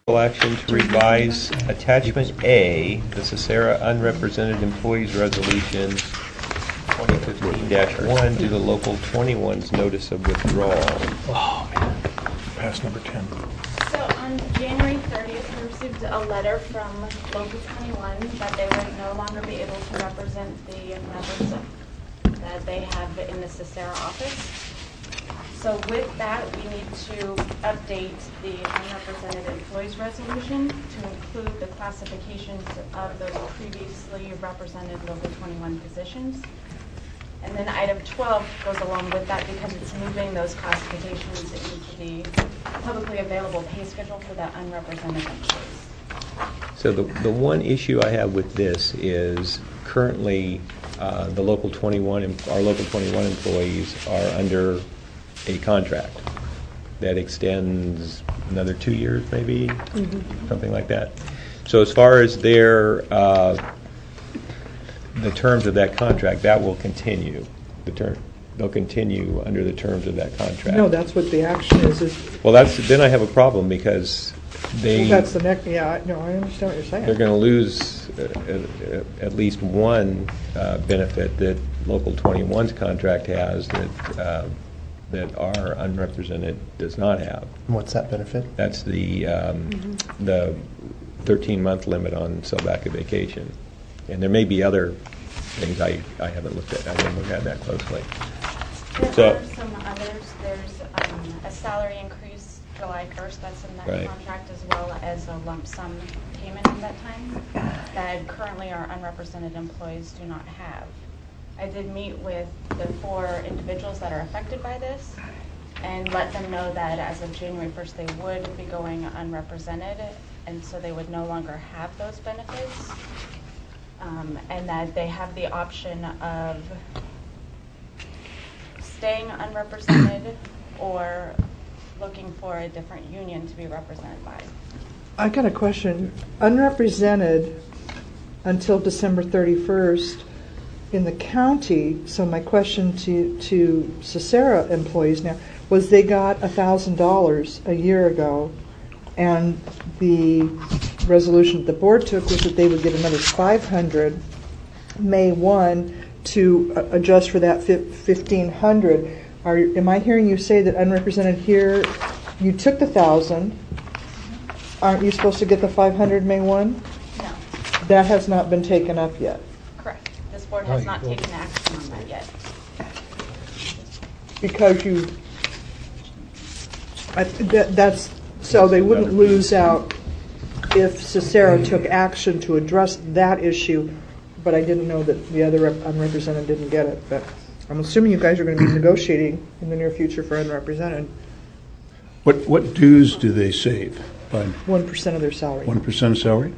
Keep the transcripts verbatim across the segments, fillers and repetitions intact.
Action to revise Attachment A, the Cesara Unrepresented Employees Resolution twenty fifteen dash one to the Local twenty-one's Notice of Withdrawal. Oh, man. Pass number ten. So on January thirtieth, we received a letter from Local twenty-one that they would no longer be able to represent the members that they have in the Cesara office. So with that, we need to update the unrepresented employees resolution to include the classifications of those previously represented Local twenty-one positions. And then item twelve goes along with that because it's moving those classifications into the publicly available pay schedule for the unrepresented employees. So the, the one issue I have with this is currently uh, the Local twenty-one, our Local twenty-one employees are under a contract that extends another two years, maybe, mm-hmm. something like that. So as far as their uh, the terms of that contract, that will continue. The term they'll continue under the terms of that contract. No, that's what the action is. is well, that's then I have a problem because they. Well, that's the next. Yeah, I, no, I understand what you're saying. They're going to lose uh, uh, at least one uh, benefit that Local twenty-one's contract has that. Uh, that our unrepresented does not have. What's that benefit? That's the um, mm-hmm. the thirteen-month limit on sellback of vacation. And there may be other things I, I haven't looked at. I didn't look at that closely. There so, are some others. There's um, a salary increase July first that's in that right. contract, as well as a lump sum payment at that time that currently our unrepresented employees do not have. I did meet with the four individuals that are affected by this and let them know that as of January first they would be going unrepresented, and so they would no longer have those benefits, um, and that they have the option of staying unrepresented or looking for a different union to be represented by. I got a question. Unrepresented until December thirty-first in the county, so my question to, to Cesara employees now was they got one thousand dollars a year ago, and the resolution that the board took was that they would get another five hundred dollars May first to uh, adjust for that fifteen hundred dollars. Are, am I hearing you say that unrepresented here, you took the one thousand dollars, aren't you supposed to get the five hundred dollars May first? No. That has not been taken up yet. Correct. This board has not taken action on that yet. Because you, I, that, that's, so they wouldn't lose out if Cesara took action to address that issue, but I didn't know that the other rep, unrepresented didn't get it. But I'm assuming you guys are going to be negotiating in the near future for unrepresented. What what dues do they save? By one percent of their salary. one percent of salary?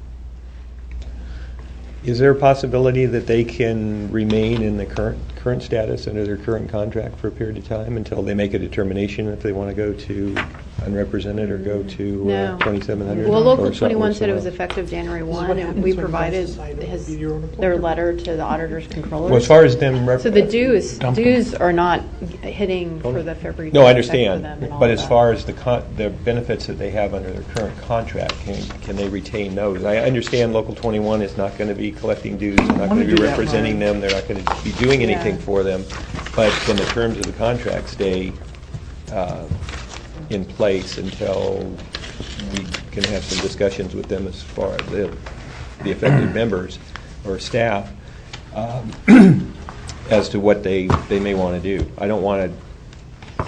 Is there a possibility that they can remain in the current current status under their current contract for a period of time until they make a determination if they want to go to unrepresented or go to no. uh, twenty-seven hundred? Well, Local twenty-one said it was effective January first, and we provided his, their letter to the auditor's controller. Well, as far as them... Rep- so the dues dues are not hitting for the February... No, I understand. But as that. far as the con- the benefits that they have under their current contract, can, can they retain those? I understand Local twenty-one is not going to be collecting dues, they're not going to be representing them, they're not going to be doing anything yeah. for them, but can the terms of the contract stay uh, in place until we can have some discussions with them as far as the, the affected members or staff um, as to what they, they may want to do. I don't want to...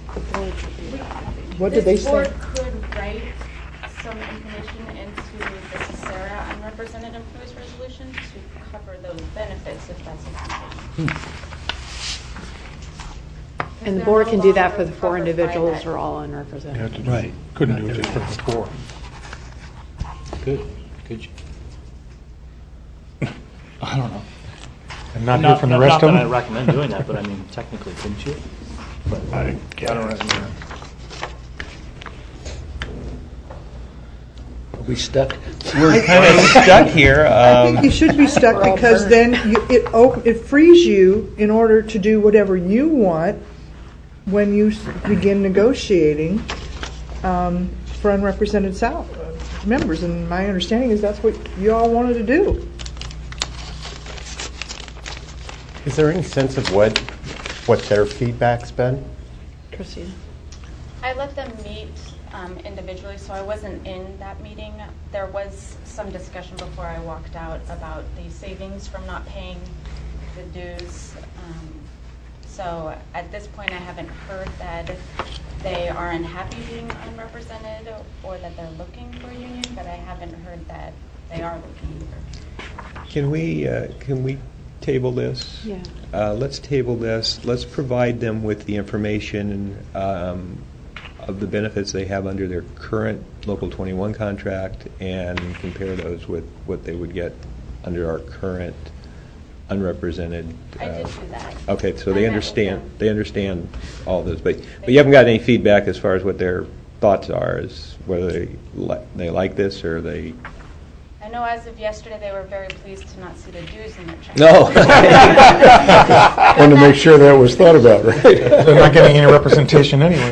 What did they say? This board could write some information into the Cesara unrepresented employees resolution to cover those benefits if that's a condition. And the board can do that for the four individuals or all unrepresented. Yeah, right. Couldn't do it just for the four. Good. Could you? I don't know. And not, not hear from not, the rest not of them? Not that I recommend doing that, but I mean, technically, couldn't you? But I, I don't know. Are we stuck? We're kind of stuck here. Um, I think you should be stuck because then you, it op- it frees you in order to do whatever you want when you s- begin negotiating. Um, for unrepresented sal- uh, members, and my understanding is that's what you all wanted to do. Is there any sense of what what their feedback's been? Christina? I let them meet um, individually, so I wasn't in that meeting. There was some discussion before I walked out about the savings from not paying the dues. Um, so at this point, I haven't heard that they are unhappy being unrepresented or that they're looking for a union, but I haven't heard that they are looking either. Can we, uh, can we table this? Yeah. Uh, let's table this. Let's provide them with the information um, of the benefits they have under their current Local twenty-one contract and compare those with what they would get under our current unrepresented. I did uh, do that. Okay, so I they met with understand. them. They understand all this, but but you haven't got any feedback as far as what their thoughts are, as whether they li- they like this or they. I know as of yesterday, they were very pleased to not see the dues in their check. No. Wanted to make sure that was thought about, right? They're not getting any representation anyway.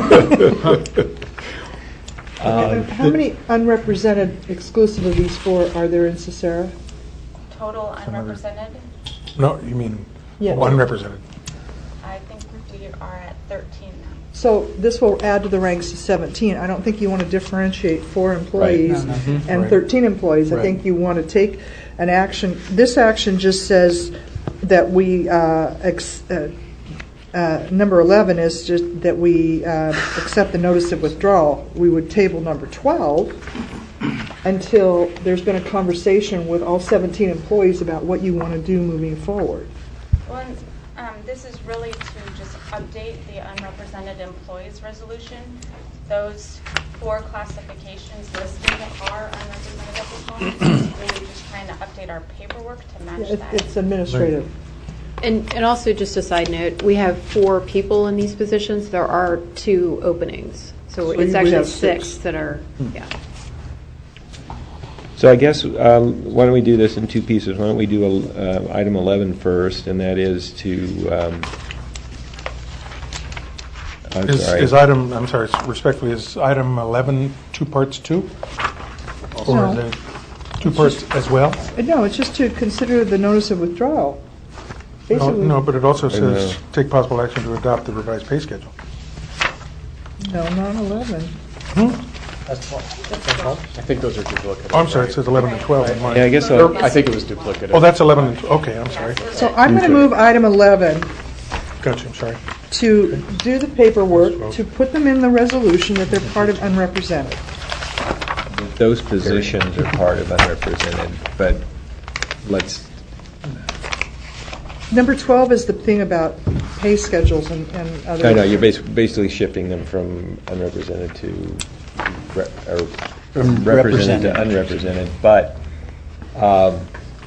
And how many unrepresented, exclusive of these four, are there in Cicera? Total unrepresented, No, you mean Yeah. unrepresented. I think we are at thirteen now. So this will add to the ranks of seventeen. I don't think you want to differentiate four employees No, no. and Right. thirteen employees. I Right. think you want to take an action. This action just says that we, uh, ex- uh, uh, number eleven is just that we uh, accept the notice of withdrawal. We would table number twelve until there's been a conversation with all seventeen employees about what you want to do moving forward. Well, and, um, this is really to just update the unrepresented employees resolution. Those four classifications listed are unrepresented at this moment. It's really just trying to update our paperwork to match Yeah, it- that. It's administrative. And, and also, just a side note, we have four people in these positions. There are two openings. So, So it's you- we actually have six. six. that are, yeah. So I guess, um, why don't we do this in two pieces? Why don't we do uh, item eleven first, and that is to, um, I'm Is, sorry. is item, I'm sorry, respectfully, is item eleven two parts two? Or is No. it two parts as well? Uh, No, it's just to consider the notice of withdrawal. No, Basically, no, but it also says, know. take possible action to adopt the revised pay schedule. no, not eleven. That's all. I think those are duplicative. Oh, I'm sorry, it says eleven and twelve in mine. Yeah, I guess Or, I'll, I think it was duplicative. Oh, that's eleven and, tw- okay, I'm sorry. So I'm going to move item eleven Gotcha, I'm sorry. to do the paperwork, to put them in the resolution that they're part of unrepresented. those positions are part of unrepresented, but let's, Number twelve is the thing about pay schedules and, and other. I know, you're bas- basically shifting them from unrepresented to, re- or from represented to unrepresented, but, um,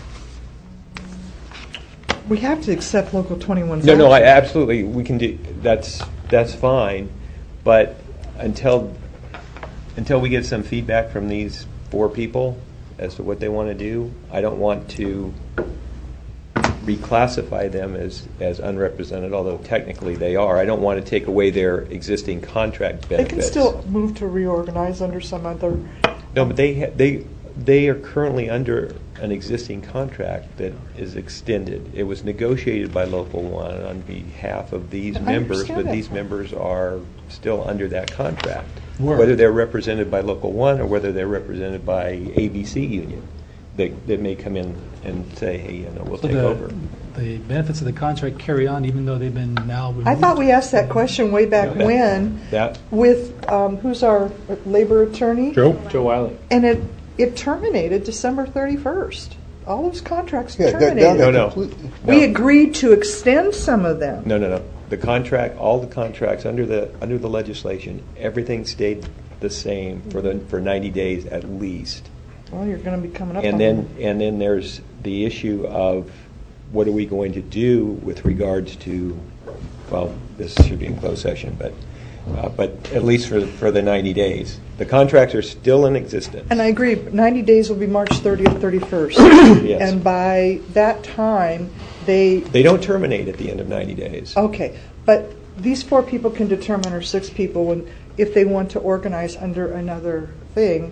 We have to accept Local twenty-one's no, no, I action. absolutely, we can do, that's, that's fine, but until, until we get some feedback from these four people as to what they want to do, I don't want to reclassify them as, as unrepresented, although technically they are. I don't want to take away their existing contract They benefits. can still move to reorganize under some other. No, but they, ha- they, they are currently under an existing contract that is extended. It was negotiated by Local One on behalf of these I members, understand but that. these members are still under that contract. Were. Whether they're represented by Local One or whether they're represented by A B C Union, that, that may come in and say, hey, you know, we'll So take the- over. The benefits of the contract carry on even though they've been now removed? I thought we asked that question way back That- when That, with, um, who's our labor attorney? Joe? Joe Wiley. And it, it terminated December thirty-first. All those contracts Yeah, that- terminated. that- No, no. completely- We no. agreed to extend some of them. No, no, no. The contract, all the contracts under the, under the legislation, everything stayed the same for the, for ninety days at least. Well, you're going to be coming up on And then, them. and then there's the issue of what are we going to do with regards to, well, this should be in closed session, but, uh, but at least for, for the ninety days. The contracts are still in existence. And I agree, ninety days will be March thirtieth, thirty-first. Yes. And by that time, they, They don't terminate at the end of ninety days. okay, but these four people can determine, or six people, when if they want to organize under another thing.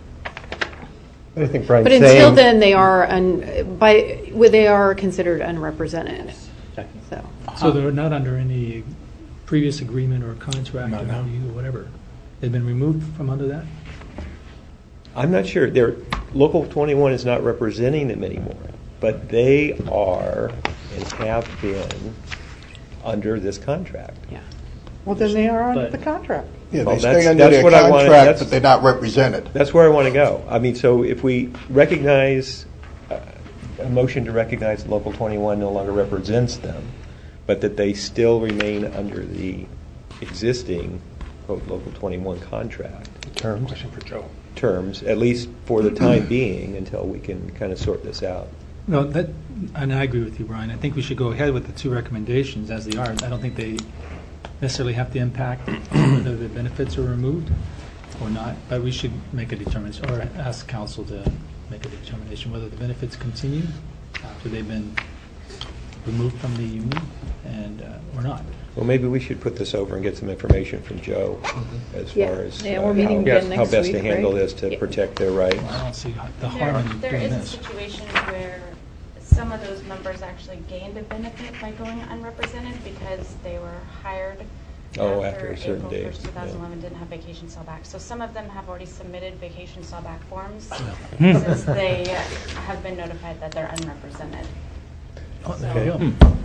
I think Brian's But until saying- then, they are, un- by, well, they are considered unrepresented, so. So they're not under any previous agreement or contract Not or now. or whatever? They've been removed from under that? I'm not sure, they're, Local twenty-one is not representing them anymore, but they are and have been under this contract. Yeah. Well, then they are under But- the contract. Yeah, Well, they that's- stay under that's their what I wanted- contract, that's- but they're not represented. That's where I want to go. I mean, so if we recognize, uh, a motion to recognize that Local twenty-one no longer represents them, but that they still remain under the existing, quote, Local twenty-one contract Terms. Question for Joe. terms, at least for the time being, until we can kind of sort this out. No, that, and I agree with you, Brian. I think we should go ahead with the two recommendations as they are. I don't think they necessarily have to impact whether the benefits are removed or not, but we should make a determination, or ask council to make a determination whether the benefits continue after they've been removed from the union and, uh, or not. Well, maybe we should put this over and get some information from Joe as Yeah. far as Yeah, uh, we're meeting how again how next best to week, handle right? this to Yeah. protect their rights. I don't see the harm There, in there doing is a this. situation where some of those members actually gained a benefit by going unrepresented because they were hired Oh, after a certain April date, first, two yeah. thousand eleven, didn't have vacation sellback. So some of them have already submitted vacation sellback forms Hmm. since they have been notified that they're unrepresented. Oh, there you go.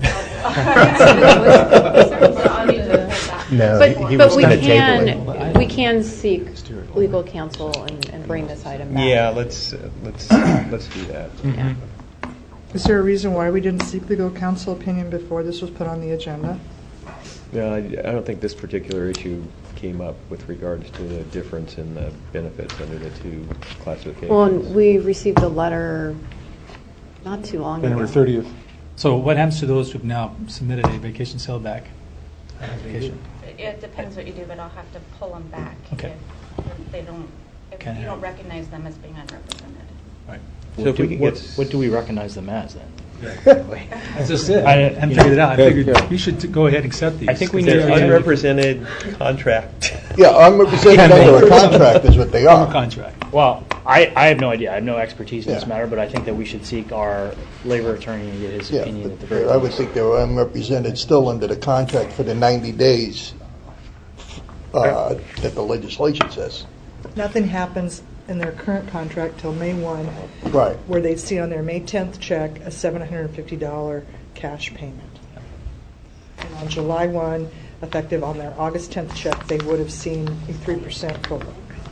So I'll need to put that. No, But, he- he but was we gonna table it. can, we can seek legal counsel and, and bring this item back. Yeah, let's, uh, let's, let's do that. Yeah. Is there a reason why we didn't seek legal counsel opinion before this was put on the agenda? No, I, I don't think this particular issue came up with regards to the difference in the benefits under the two classifications. Well, and we received a letter not too long ago. January thirtieth. So what happens to those who've now submitted a vacation sellback application? It depends what you do, but I'll have to pull them back Okay. if if they don't, if Can you don't have- recognize them as being unrepresented. Right. So if we could What, get, s- what do we recognize them as then? That's just it. I hadn't you know, figured it out. I yeah, figured yeah. we should t- go ahead and accept these. I think we because need they're to- they're unrepresented contract. Yeah, unrepresented under a contract is what they under are. contract. Well, I, I have no idea. I have no expertise in this Yeah. matter, but I think that we should seek our labor attorney and get his Yeah, opinion at the but very I would least. think they were unrepresented still under the contract for the ninety days uh, that the legislation says. Nothing happens in their current contract till May first, Right. where they see on their May tenth check a seven hundred fifty dollars cash payment. And on July first, effective on their August tenth check, they would have seen a three percent COLA.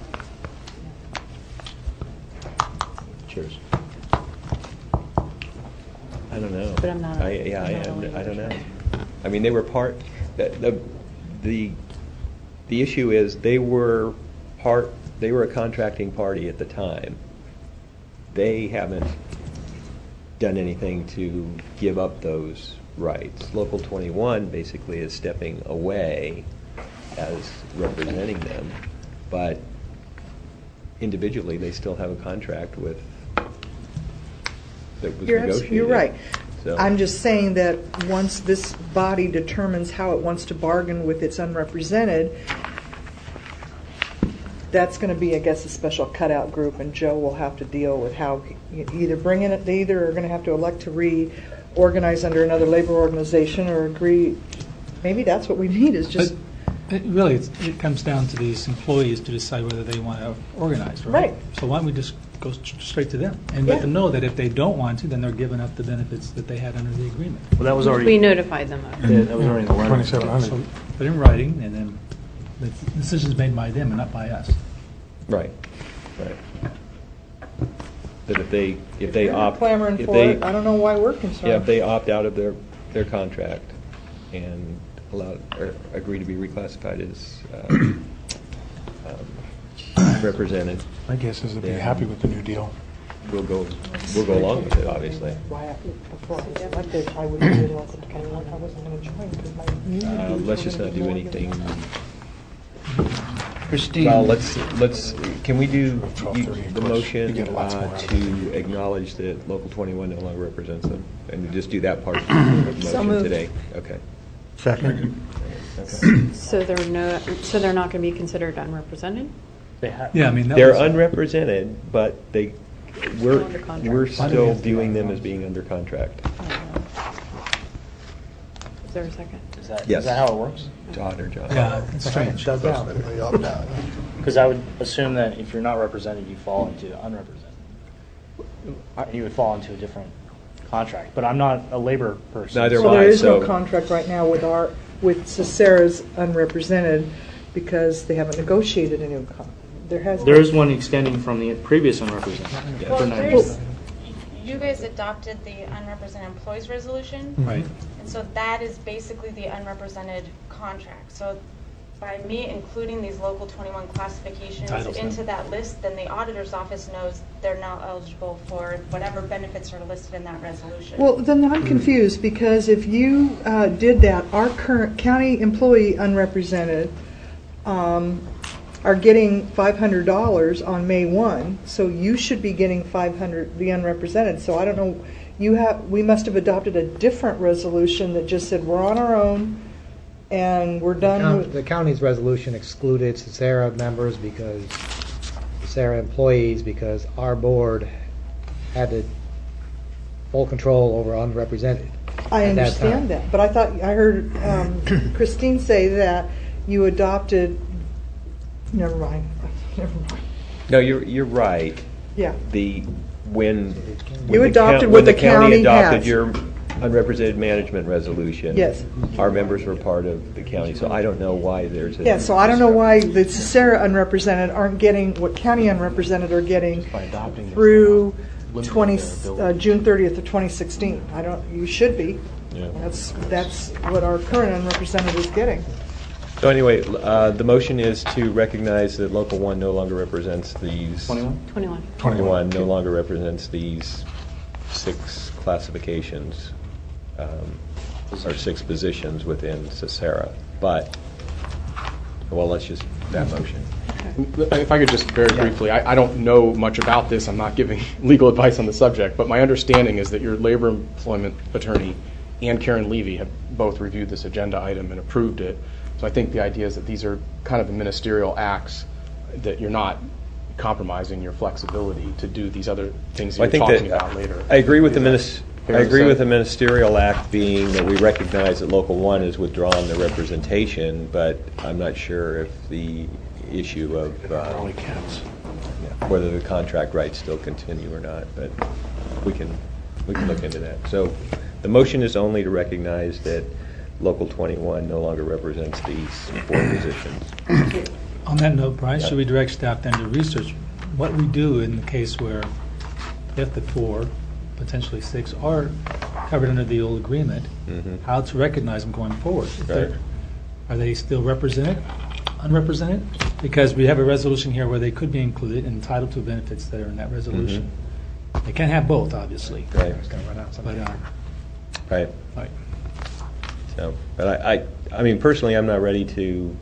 Cheers. I don't know. But I'm not a- I, yeah, I'm I, not a am- legal I don't know. attorney. I mean, they were part, the, the, the, the issue is they were part, they were a contracting party at the time. They haven't done anything to give up those rights. Local twenty-one basically is stepping away as representing them, but individually, they still have a contract with, that was You're, abs- negotiated. you're right. So- I'm just saying that once this body determines how it wants to bargain with its unrepresented, that's going to be, I guess, a special cutout group, and Joe will have to deal with how, he- either bring in, it. They either are going to have to elect to reorganize under another labor organization or agree, maybe that's what we need, is just, But it really, it's, it comes down to these employees to decide whether they want to organize, right? Right. So why don't we just go st- straight to them and let Yeah. them know that if they don't want to, then they're giving up the benefits that they had under the agreement. Well, that was We already, notified them of it. yeah, that was already in the letter. Twenty-seven So hundred. put in writing, and then the decision's made by them and not by us. Right, right. That if they, if they they're not opt, clamoring if for they, it, I don't know why we're concerned. yeah, if they opt out of their, their contract and allow, or agree to be reclassified as um, um, represented, My guess is they'd be Yeah. happy with the new deal. we'll go, we'll go along with it, obviously. Why, I- before I was elected, I would have been local twenty-one, I wasn't going to join because my union Uh, dues Let's were just gonna not be do more anything. than- Christine. Well, let's, let's, can we do twelve you- thirty, of the course. motion You get lots uh, more out of to acknowledge that Local twenty-one no longer represents them? And just do that part of the So motion moved. today? Okay. Second. So they're no, so they're not going to be considered unrepresented? They have. Yeah, I mean, that They're was- unrepresented, but they, we're, Under contract. we're Why do we still have to viewing go them on? as being under contract. Is there a second? Is that, Yes. is that how it works? Daughter job. Yeah, it's strange. Does That's that? the way up now. Because I would assume that if you're not represented, you fall into unrepresented. Uh, You would fall into a different contract. But I'm not a labor person. Neither am Well, I, there is no so- contract right now with our, with Cesara's unrepresented because they haven't negotiated a new con, there has. There is one extending from the previous unrepresented. Well, for nine there's, months. you guys adopted the unrepresented employees resolution. Right. And so that is basically the unrepresented contract. So by me including these local twenty-one classifications Entitles them. into that list, then the auditor's office knows they're now eligible for whatever benefits are listed in that resolution. Well, then I'm confused, because if you uh, did that, our current county employee unrepresented um, are getting five hundred dollars on May first, so you should be getting five hundred dollars, the unrepresented. So I don't know, you have, we must have adopted a different resolution that just said we're on our own and we're The done coun- with. The county's resolution excluded Cesara members because, Cesara employees, because our board had the full control over unrepresented. I at that understand time. that, but I thought, I heard um, Christine say that you adopted, never mind, never mind. No, you're, you're right. Yeah, The, when. You when the adopted coun- what when the county adopted has. your unrepresented management resolution. Yes. Our members were part of the county, so I don't know why there's a. yeah, so I don't know why the Cesara unrepresented aren't getting what county unrepresented are getting By adopting this, through they're not twenty, limiting their ability. uh, June thirtieth of twenty sixteen. I don't, you should be. Yeah. That's, that's what our current unrepresented is getting. So anyway, uh, the motion is to recognize that Local One no longer represents these. twenty-one? twenty-one. twenty-one no longer represents these six classifications, um, or six positions within Cesara. But, well, let's just, that motion. If I could just very briefly, I, I don't know much about this, I'm not giving legal advice on the subject, but my understanding is that your labor employment attorney and Karen Levy have both reviewed this agenda item and approved it. So I think the idea is that these are kind of the ministerial acts, that you're not compromising your flexibility to do these other things I that think you're talking that, about later. I agree with the Is that minis, fair I to agree say? with the ministerial act being that we recognize that Local One has withdrawn their representation, but I'm not sure if the issue of uh, whether the contract rights still continue or not, but we can, we can look into that. So the motion is only to recognize that Local twenty-one no longer represents these four positions. On that note, Brian, Yeah. should we direct staff then to research what we do in the case where if the four, potentially six, are covered under the old agreement, Mhm. how to recognize them going forward? If Right. they're- Are they still represented, unrepresented? Because we have a resolution here where they could be included and entitled to benefits that are in that resolution. They can't have both, obviously. Right, But, uh, right. right. So, but I, I, I mean, personally, I'm not ready to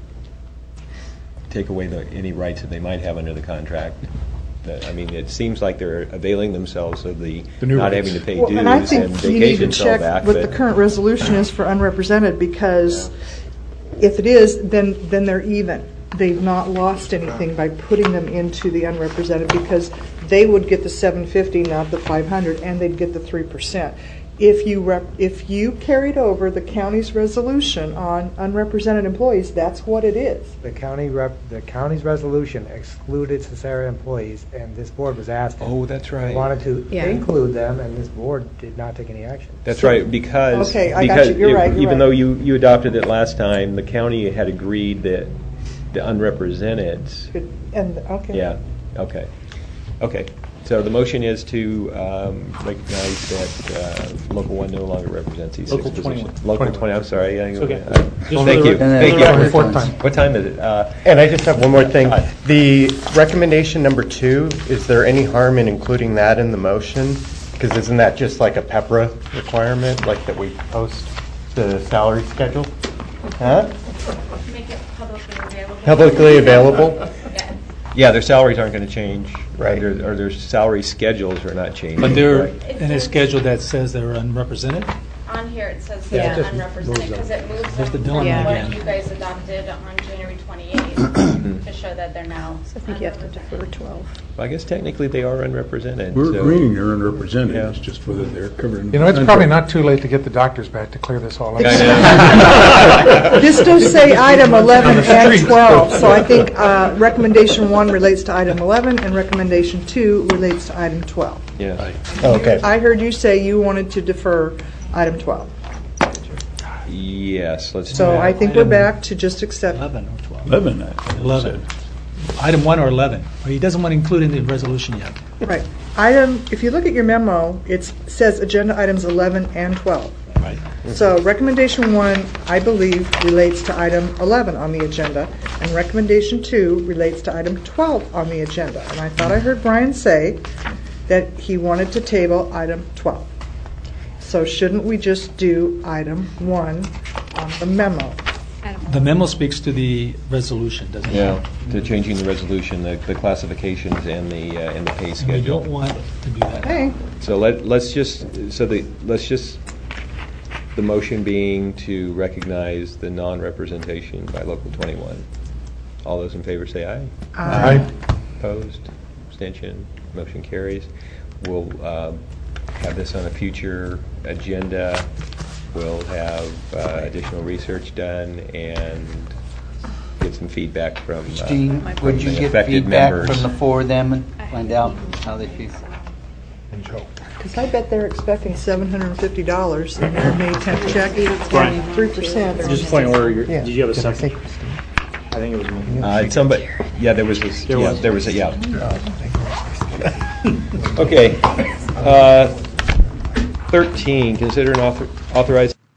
take away the, any rights that they might have under the contract. That- I mean, it seems like they're availing themselves of the, The new not rights. having to pay Well, dues and I and think you need to vacation check back. what the but- current resolution is for unrepresented, because if it is, then, then they're even. They've not lost anything by putting them into the unrepresented, because they would get the seven fifty, not the five hundred, and they'd get the three percent. If you rep, if you carried over the county's resolution on unrepresented employees, that's what it is. The county rep, the county's resolution excluded Cesara employees, and this board was asked. Oh, that's right. Wanted to Yeah. include them, and this board did not take any action. That's right, because, Okay, I got because you. You're if- right, you're even right. though you, you adopted it last time, the county had agreed that the unrepresented, Good. And, okay. yeah, okay, okay. So the motion is to um, recognize that uh, Local One no longer represents these six Local positions. twenty-one. Local twenty, I'm sorry. yeah, It's okay. uh, Just Thank for you, the- thank for the record. you. Fourth time. What time is it? Uh, And I just have one more thing. The recommendation number two, is there any harm in including that in the motion? Because isn't that just like a PEPRA requirement, like that we post the salary schedule? Huh? Make it publicly available. Publicly available? Yeah. Yeah, their salaries aren't going to change. Right. Or their- or their salary schedules are not changing. But they're right? in a schedule that says they're unrepresented? on here it says Yeah. that Just unrepresented, moves because it moves There's the them Dillon from Yeah. what again. you guys adopted on January twenty-eighth to show that they're now. I think you have to defer twelve. I guess technically they are unrepresented. We're so- agreeing they're underrepresented, Yeah. it's just whether they're covered in. You know, it's probably not too late to get the doctors back to clear this all up. This does say item eleven On the and street. twelve, so I think uh, recommendation one relates to item eleven, and recommendation two relates to item twelve. Yeah. Oh, okay. I heard you say you wanted to defer item twelve. Yes, let's do So that. I think we're back to just accept. eleven or twelve? Eleven, I think. eleven. Item one or eleven. Or he doesn't want to include in the resolution yet. Right. Item, if you look at your memo, it says agenda items eleven and twelve. Right. So recommendation one, I believe, relates to item eleven on the agenda, and recommendation two relates to item twelve on the agenda. And I thought I heard Brian say that he wanted to table item twelve. So shouldn't we just do item one on the memo? The memo speaks to the resolution, doesn't it? Yeah, to changing the resolution, the, the classifications and the, uh, and the pay We schedule. don't want to do that. Okay. So let, let's just, so the, let's just, the motion being to recognize the non-representation by Local twenty-one. All those in favor say aye. Aye. Opposed, abstention, motion carries. We'll uh, have this on a future agenda. We'll have uh, additional research done and get some feedback from uh, Christine, would you from get affected feedback members. from the four of them and find out how they feel? And Joe. Because I bet they're expecting seven hundred fifty dollars in their May tenth check, Brian. three percent. Just a point of order, you're- Yeah. did you have a Did I say second? Christine? I think it was me. Uh, it's somebody, yeah, there was this, There yeah, was. there was a, yeah. Okay. Uh, thirteen, consider an author, authorize